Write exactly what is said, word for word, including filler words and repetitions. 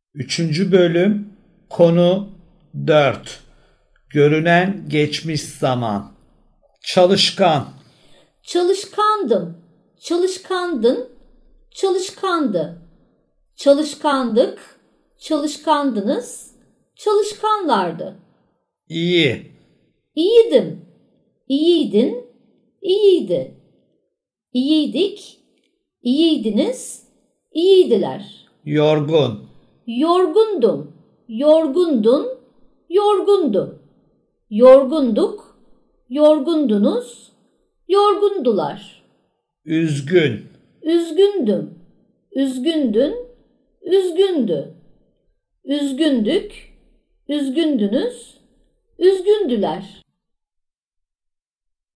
Üçüncü bölüm konu dört. Görünen geçmiş zaman. Çalışkan. Çalışkandım, çalışkandın, çalışkandı. Çalışkandık, çalışkandınız, çalışkanlardı. İyi. İyiydim, iyiydin, iyiydi. İyiydik, iyiydiniz, iyiydiler. Yorgun. Yorgundum, yorgundun, yorgundu. Yorgunduk, yorgundunuz, yorgundular. Üzgün. Üzgündüm, üzgündün, üzgündü. Üzgündük, üzgündünüz, üzgündüler.